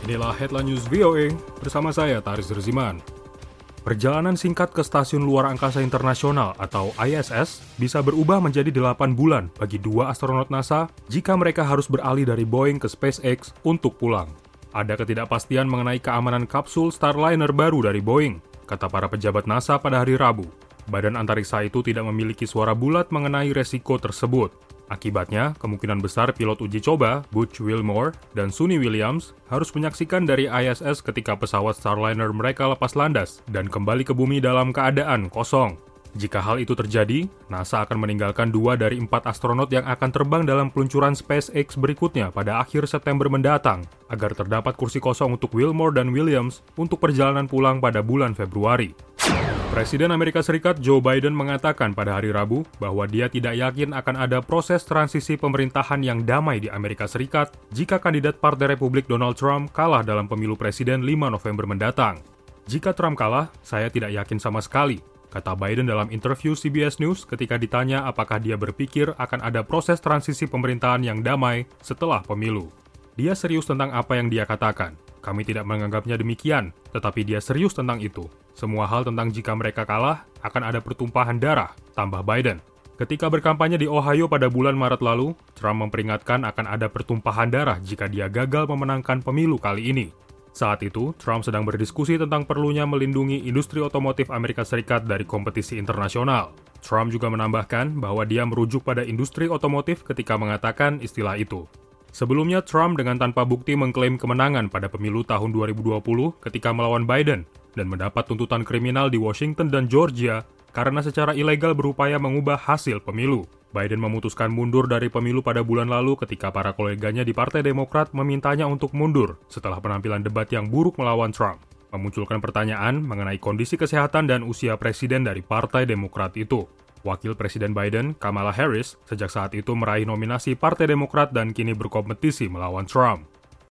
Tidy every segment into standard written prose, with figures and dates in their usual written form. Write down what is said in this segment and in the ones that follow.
Inilah Headline News VOA bersama saya, Taris Derziman. Perjalanan singkat ke Stasiun Luar Angkasa Internasional atau ISS bisa berubah menjadi 8 bulan bagi 2 astronot NASA jika mereka harus beralih dari Boeing ke SpaceX untuk pulang. Ada ketidakpastian mengenai keamanan kapsul Starliner baru dari Boeing, kata para pejabat NASA pada hari Rabu. Badan antariksa itu tidak memiliki suara bulat mengenai resiko tersebut. Akibatnya, kemungkinan besar pilot uji coba, Butch Wilmore dan Suni Williams, harus menyaksikan dari ISS ketika pesawat Starliner mereka lepas landas dan kembali ke bumi dalam keadaan kosong. Jika hal itu terjadi, NASA akan meninggalkan 2 dari 4 astronot yang akan terbang dalam peluncuran SpaceX berikutnya pada akhir September mendatang, agar terdapat kursi kosong untuk Wilmore dan Williams untuk perjalanan pulang pada bulan Februari. Presiden Amerika Serikat Joe Biden mengatakan pada hari Rabu bahwa dia tidak yakin akan ada proses transisi pemerintahan yang damai di Amerika Serikat jika kandidat Partai Republik Donald Trump kalah dalam pemilu presiden 5 November mendatang. Jika Trump kalah, saya tidak yakin sama sekali, kata Biden dalam interview CBS News ketika ditanya apakah dia berpikir akan ada proses transisi pemerintahan yang damai setelah pemilu. Dia serius tentang apa yang dia katakan. Kami tidak menganggapnya demikian, tetapi dia serius tentang itu. Semua hal tentang jika mereka kalah, akan ada pertumpahan darah, tambah Biden. Ketika berkampanye di Ohio pada bulan Maret lalu, Trump memperingatkan akan ada pertumpahan darah jika dia gagal memenangkan pemilu kali ini. Saat itu, Trump sedang berdiskusi tentang perlunya melindungi industri otomotif Amerika Serikat dari kompetisi internasional. Trump juga menambahkan bahwa dia merujuk pada industri otomotif ketika mengatakan istilah itu. Sebelumnya, Trump dengan tanpa bukti mengklaim kemenangan pada pemilu tahun 2020 ketika melawan Biden dan mendapat tuntutan kriminal di Washington dan Georgia karena secara ilegal berupaya mengubah hasil pemilu. Biden memutuskan mundur dari pemilu pada bulan lalu ketika para koleganya di Partai Demokrat memintanya untuk mundur setelah penampilan debat yang buruk melawan Trump, memunculkan pertanyaan mengenai kondisi kesehatan dan usia presiden dari Partai Demokrat itu. Wakil Presiden Biden, Kamala Harris, sejak saat itu meraih nominasi Partai Demokrat dan kini berkompetisi melawan Trump.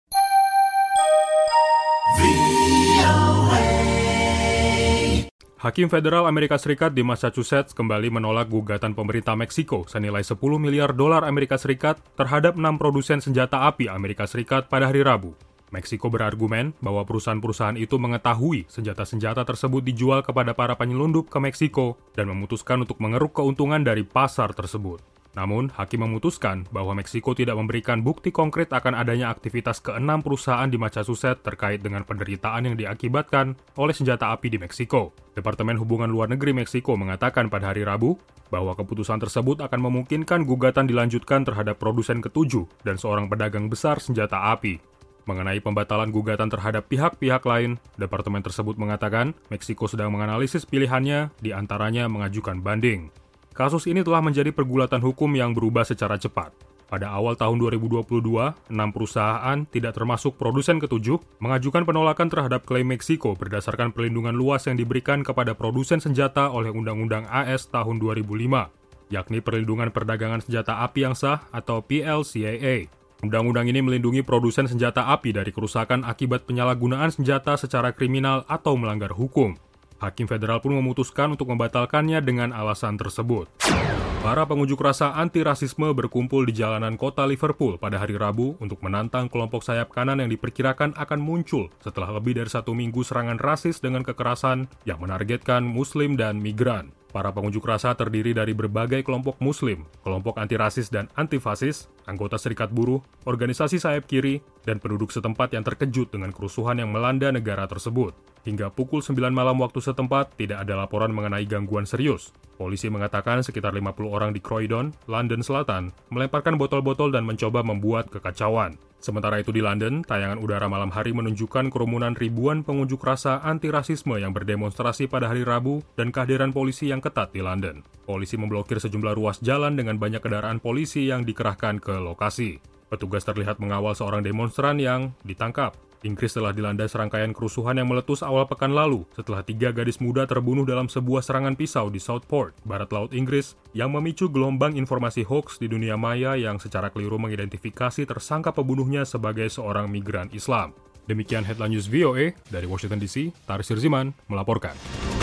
Hakim Federal Amerika Serikat di Massachusetts kembali menolak gugatan pemerintah Meksiko senilai 10 miliar dolar Amerika Serikat terhadap 6 produsen senjata api Amerika Serikat pada hari Rabu. Meksiko berargumen bahwa perusahaan-perusahaan itu mengetahui senjata-senjata tersebut dijual kepada para penyelundup ke Meksiko dan memutuskan untuk mengeruk keuntungan dari pasar tersebut. Namun, hakim memutuskan bahwa Meksiko tidak memberikan bukti konkret akan adanya aktivitas ke-6 perusahaan di Massachusetts terkait dengan penderitaan yang diakibatkan oleh senjata api di Meksiko. Departemen Hubungan Luar Negeri Meksiko mengatakan pada hari Rabu bahwa keputusan tersebut akan memungkinkan gugatan dilanjutkan terhadap produsen ke-7 dan seorang pedagang besar senjata api. Mengenai pembatalan gugatan terhadap pihak-pihak lain, departemen tersebut mengatakan Meksiko sedang menganalisis pilihannya, di antaranya mengajukan banding. Kasus ini telah menjadi pergulatan hukum yang berubah secara cepat. Pada awal tahun 2022, 6 perusahaan, tidak termasuk produsen ke-7, mengajukan penolakan terhadap klaim Meksiko berdasarkan perlindungan luas yang diberikan kepada produsen senjata oleh Undang-Undang AS tahun 2005, yakni Perlindungan Perdagangan Senjata Api yang Sah atau PLCAA. Undang-undang ini melindungi produsen senjata api dari kerusakan akibat penyalahgunaan senjata secara kriminal atau melanggar hukum. Hakim federal pun memutuskan untuk membatalkannya dengan alasan tersebut. Para pengunjuk rasa anti-rasisme berkumpul di jalanan kota Liverpool pada hari Rabu untuk menantang kelompok sayap kanan yang diperkirakan akan muncul setelah lebih dari 1 minggu serangan rasis dengan kekerasan yang menargetkan Muslim dan migran. Para pengunjuk rasa terdiri dari berbagai kelompok Muslim, kelompok anti-rasis dan anti-fasis, anggota serikat buruh, organisasi sayap kiri, dan penduduk setempat yang terkejut dengan kerusuhan yang melanda negara tersebut. Hingga pukul 9 malam waktu setempat, tidak ada laporan mengenai gangguan serius. Polisi mengatakan sekitar 50 orang di Croydon, London Selatan, melemparkan botol-botol dan mencoba membuat kekacauan. Sementara itu di London, tayangan udara malam hari menunjukkan kerumunan ribuan pengunjuk rasa anti-rasisme yang berdemonstrasi pada hari Rabu dan kehadiran polisi yang ketat di London. Polisi memblokir sejumlah ruas jalan dengan banyak kendaraan polisi yang dikerahkan ke lokasi. Petugas terlihat mengawal seorang demonstran yang ditangkap. Inggris telah dilanda serangkaian kerusuhan yang meletus awal pekan lalu setelah 3 gadis muda terbunuh dalam sebuah serangan pisau di Southport, barat laut Inggris, yang memicu gelombang informasi hoaks di dunia maya yang secara keliru mengidentifikasi tersangka pembunuhnya sebagai seorang migran Islam. Demikian Headline News VOA dari Washington DC, Taris Derziman melaporkan.